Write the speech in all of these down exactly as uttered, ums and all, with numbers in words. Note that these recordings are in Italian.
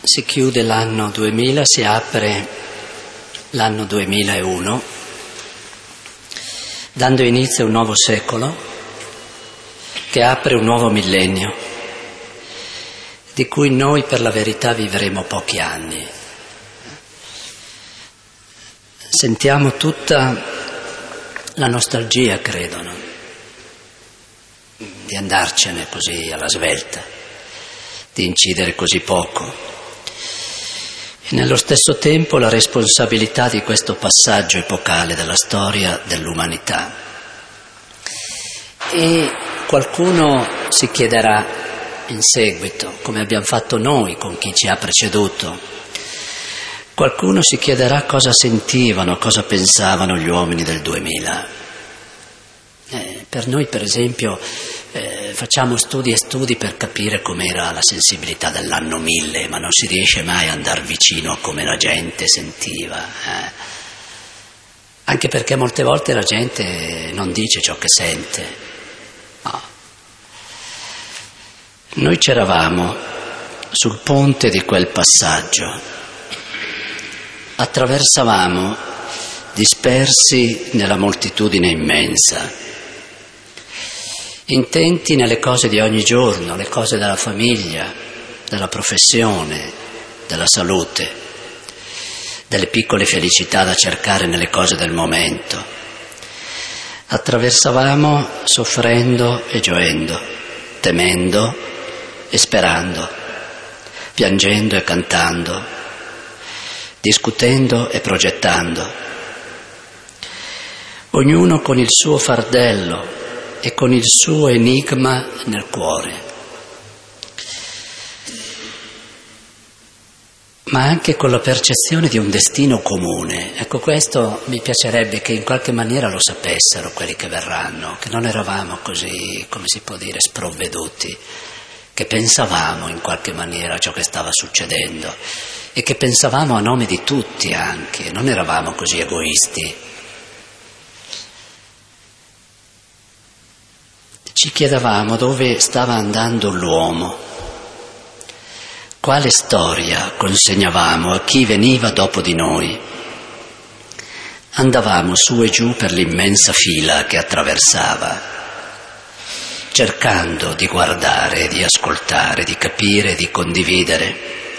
Si chiude l'anno duemila, si apre l'anno duemilauno, dando inizio a un nuovo secolo che apre un nuovo millennio, di cui noi per la verità vivremo pochi anni. Sentiamo tutta la nostalgia, credo, no? Di andarcene così alla svelta, di incidere così poco. E nello stesso tempo la responsabilità di questo passaggio epocale della storia dell'umanità. E qualcuno si chiederà in seguito, come abbiamo fatto noi con chi ci ha preceduto, qualcuno si chiederà cosa sentivano, cosa pensavano gli uomini del duemila. Eh, per noi, per esempio, eh, facciamo studi e studi per capire com'era la sensibilità dell'anno mille, ma non si riesce mai ad andare vicino a come la gente sentiva. Eh. Anche perché molte volte la gente non dice ciò che sente. No. Noi c'eravamo sul ponte di quel passaggio, attraversavamo dispersi nella moltitudine immensa, intenti nelle cose di ogni giorno, le cose della famiglia, della professione, della salute, delle piccole felicità da cercare nelle cose del momento. Attraversavamo soffrendo e gioendo, temendo e sperando, piangendo e cantando, discutendo e progettando, ognuno con il suo fardello e con il suo enigma nel cuore, ma anche con la percezione di un destino comune. Ecco, questo mi piacerebbe che in qualche maniera lo sapessero quelli che verranno, che non eravamo così, come si può dire, sprovveduti, che pensavamo in qualche maniera a ciò che stava succedendo e che pensavamo a nome di tutti anche, non eravamo così egoisti. Ci chiedevamo dove stava andando l'uomo, quale storia consegnavamo a chi veniva dopo di noi. Andavamo su e giù per l'immensa fila che attraversava, cercando di guardare, di ascoltare, di capire, di condividere.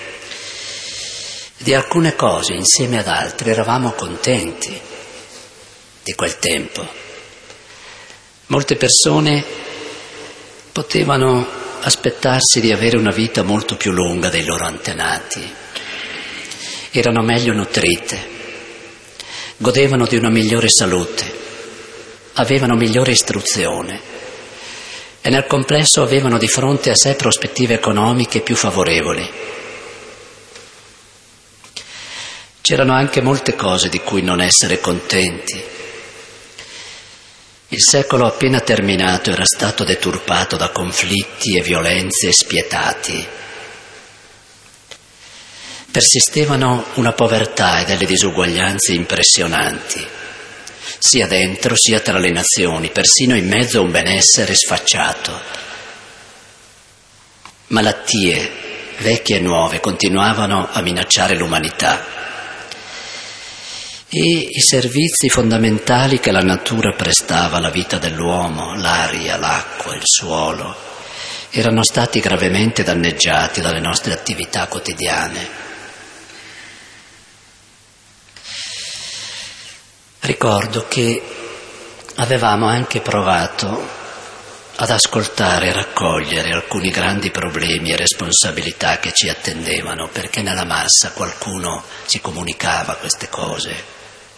Di alcune cose, insieme ad altre, eravamo contenti di quel tempo. Molte persone potevano aspettarsi di avere una vita molto più lunga dei loro antenati, erano meglio nutrite, godevano di una migliore salute, avevano migliore istruzione e nel complesso avevano di fronte a sé prospettive economiche più favorevoli. C'erano anche molte cose di cui non essere contenti. Il secolo appena terminato era stato deturpato da conflitti e violenze spietati. Persistevano una povertà e delle disuguaglianze impressionanti, sia dentro sia tra le nazioni, persino in mezzo a un benessere sfacciato. Malattie, vecchie e nuove, continuavano a minacciare l'umanità. E i servizi fondamentali che la natura prestava alla vita dell'uomo, l'aria, l'acqua, il suolo, erano stati gravemente danneggiati dalle nostre attività quotidiane. Ricordo che avevamo anche provato ad ascoltare e raccogliere alcuni grandi problemi e responsabilità che ci attendevano, perché nella massa qualcuno ci comunicava queste cose.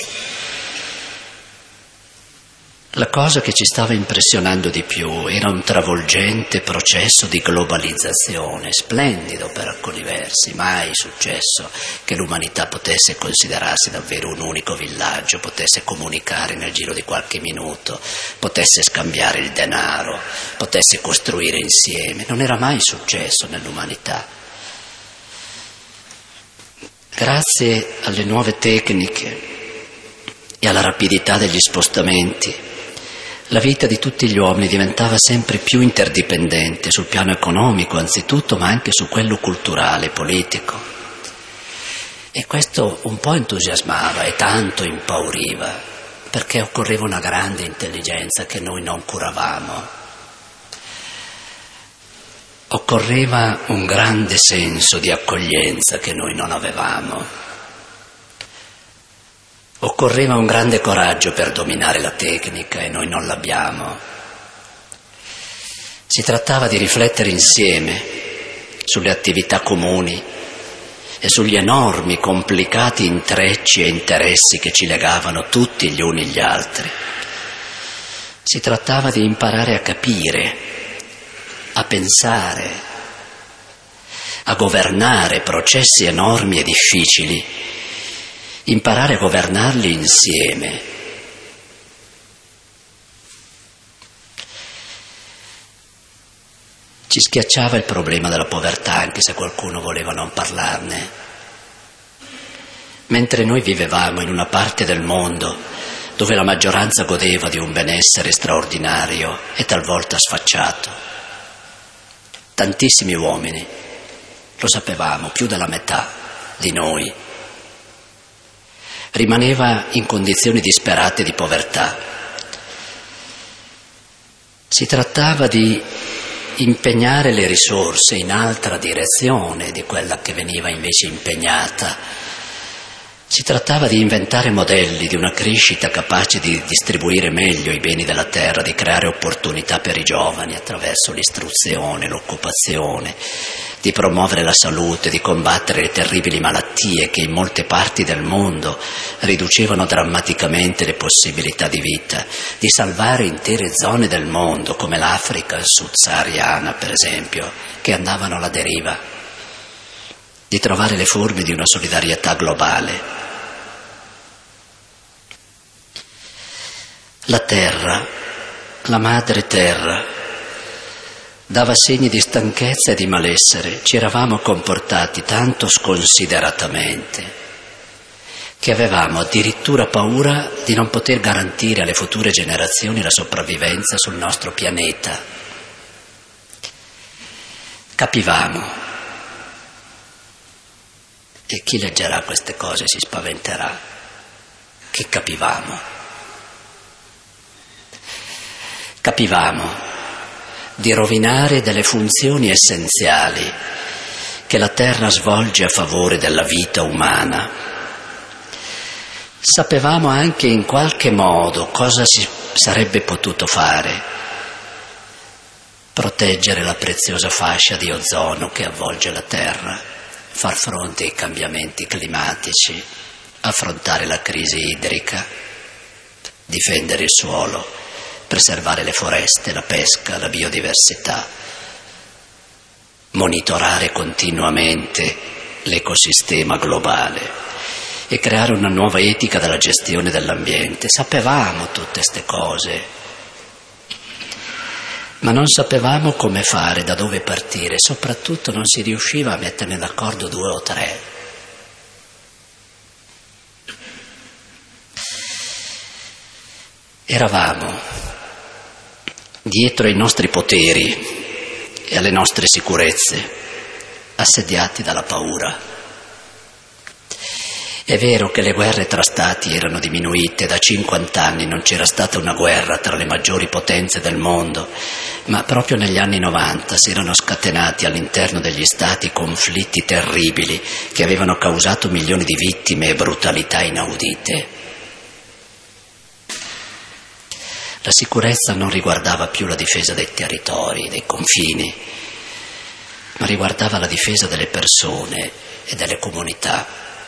La cosa che ci stava impressionando di più era un travolgente processo di globalizzazione, splendido per alcuni versi, mai successo che l'umanità potesse considerarsi davvero un unico villaggio, potesse comunicare nel giro di qualche minuto, potesse scambiare il denaro, potesse costruire insieme. Non era mai successo nell'umanità. Grazie alle nuove tecniche e alla rapidità degli spostamenti, la vita di tutti gli uomini diventava sempre più interdipendente sul piano economico anzitutto, ma anche su quello culturale, politico. E questo un po' entusiasmava e tanto impauriva, perché occorreva una grande intelligenza che noi non curavamo. Occorreva un grande senso di accoglienza che noi non avevamo. Occorreva un grande coraggio per dominare la tecnica e noi non l'abbiamo. Si trattava di riflettere insieme sulle attività comuni e sugli enormi, complicati intrecci e interessi che ci legavano tutti gli uni gli altri. Si trattava di imparare a capire, a pensare, a governare processi enormi e difficili, imparare a governarli insieme. Ci schiacciava il problema della povertà, anche se qualcuno voleva non parlarne. Mentre noi vivevamo in una parte del mondo dove la maggioranza godeva di un benessere straordinario e talvolta sfacciato. Tantissimi uomini, lo sapevamo, più della metà di noi, rimaneva in condizioni disperate di povertà. Si trattava di impegnare le risorse in altra direzione di quella che veniva invece impegnata. Si trattava di inventare modelli di una crescita capace di distribuire meglio i beni della terra, di creare opportunità per i giovani attraverso l'istruzione, l'occupazione, di promuovere la salute, di combattere le terribili malattie che in molte parti del mondo riducevano drammaticamente le possibilità di vita, di salvare intere zone del mondo come l'Africa subsahariana, per esempio, che andavano alla deriva, di trovare le forme di una solidarietà globale. La terra, la madre terra, dava segni di stanchezza e di malessere. Ci eravamo comportati tanto sconsideratamente che avevamo addirittura paura di non poter garantire alle future generazioni la sopravvivenza sul nostro pianeta. Capivamo, e chi leggerà queste cose si spaventerà, che capivamo. Capivamo di rovinare delle funzioni essenziali che la terra svolge a favore della vita umana. Sapevamo anche in qualche modo cosa si sarebbe potuto fare: proteggere la preziosa fascia di ozono che avvolge la terra, far fronte ai cambiamenti climatici, affrontare la crisi idrica, difendere il suolo, preservare le foreste, la pesca, la biodiversità, monitorare continuamente l'ecosistema globale e creare una nuova etica della gestione dell'ambiente. Sapevamo tutte queste cose, ma non sapevamo come fare, da dove partire, soprattutto non si riusciva a metterne d'accordo due o tre. Eravamo dietro ai nostri poteri e alle nostre sicurezze, assediati dalla paura. È vero che le guerre tra stati erano diminuite, da cinquanta anni non c'era stata una guerra tra le maggiori potenze del mondo, ma proprio negli anni novanta si erano scatenati all'interno degli stati conflitti terribili che avevano causato milioni di vittime e brutalità inaudite. La sicurezza non riguardava più la difesa dei territori, dei confini, ma riguardava la difesa delle persone e delle comunità.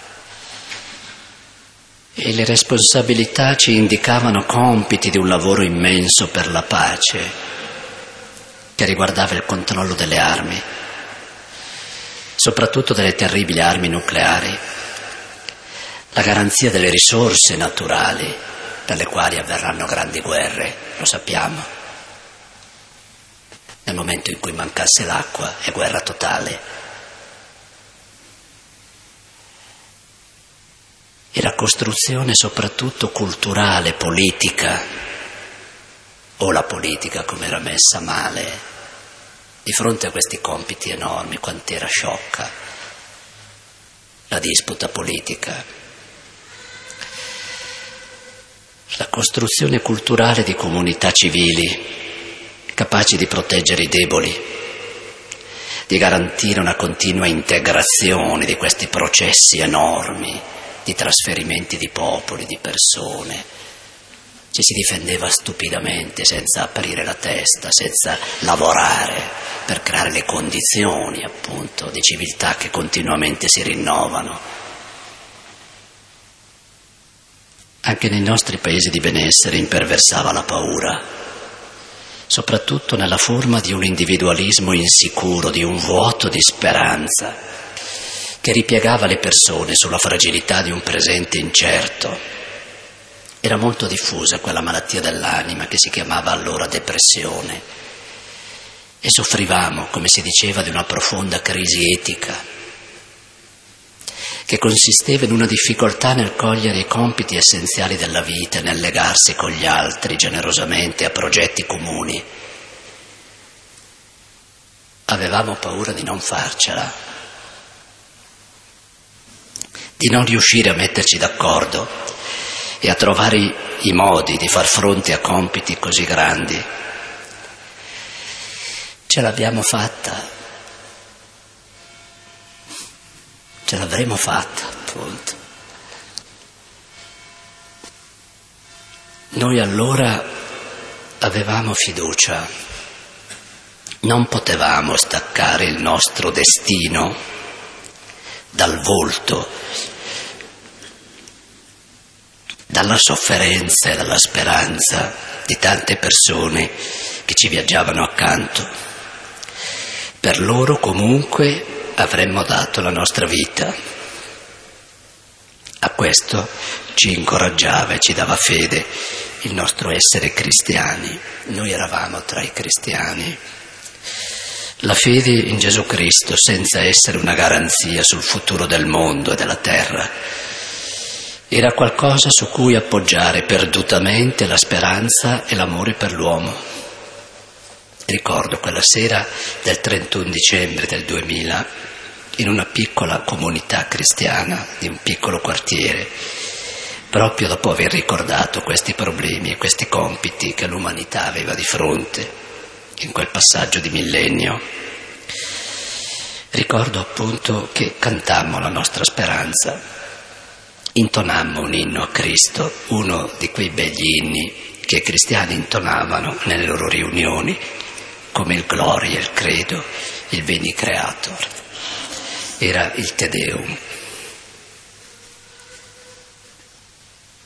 E le responsabilità ci indicavano compiti di un lavoro immenso per la pace, che riguardava il controllo delle armi, soprattutto delle terribili armi nucleari, la garanzia delle risorse naturali, dalle quali avverranno grandi guerre, lo sappiamo. Nel momento in cui mancasse l'acqua è guerra totale. E la costruzione soprattutto culturale, politica, o la politica come era messa male, di fronte a questi compiti enormi, quant'era sciocca. la disputa politica. La costruzione culturale di comunità civili capaci di proteggere i deboli, di garantire una continua integrazione di questi processi enormi di trasferimenti di popoli, di persone. Ci si difendeva stupidamente, senza aprire la testa, senza lavorare per creare le condizioni, appunto, di civiltà che continuamente si rinnovano. Anche nei nostri paesi di benessere imperversava la paura, soprattutto nella forma di un individualismo insicuro, di un vuoto di speranza che ripiegava le persone sulla fragilità di un presente incerto. Era molto diffusa quella malattia dell'anima che si chiamava allora depressione e soffrivamo, come si diceva, di una profonda crisi etica che consisteva in una difficoltà nel cogliere i compiti essenziali della vita e nel legarsi con gli altri generosamente a progetti comuni. Avevamo paura di non farcela, di non riuscire a metterci d'accordo e a trovare i, i modi di far fronte a compiti così grandi. Ce l'abbiamo fatta. Ce l'avremo fatta, appunto. Noi allora avevamo fiducia, non potevamo staccare il nostro destino dal volto, dalla sofferenza e dalla speranza di tante persone che ci viaggiavano accanto. Per loro comunque avremmo dato la nostra vita. A questo ci incoraggiava e ci dava fede il nostro essere cristiani. Noi eravamo tra i cristiani. La fede in Gesù Cristo, senza essere una garanzia sul futuro del mondo e della terra, era qualcosa su cui appoggiare perdutamente la speranza e l'amore per l'uomo. Ricordo quella sera del trentuno dicembre del duemila, in una piccola comunità cristiana di un piccolo quartiere, proprio dopo aver ricordato questi problemi e questi compiti che l'umanità aveva di fronte in quel passaggio di millennio. Ricordo appunto che cantammo la nostra speranza, intonammo un inno a Cristo, uno di quei begli inni che i cristiani intonavano nelle loro riunioni, come il Gloria, il Credo, il Veni Creator. Era il Te Deum.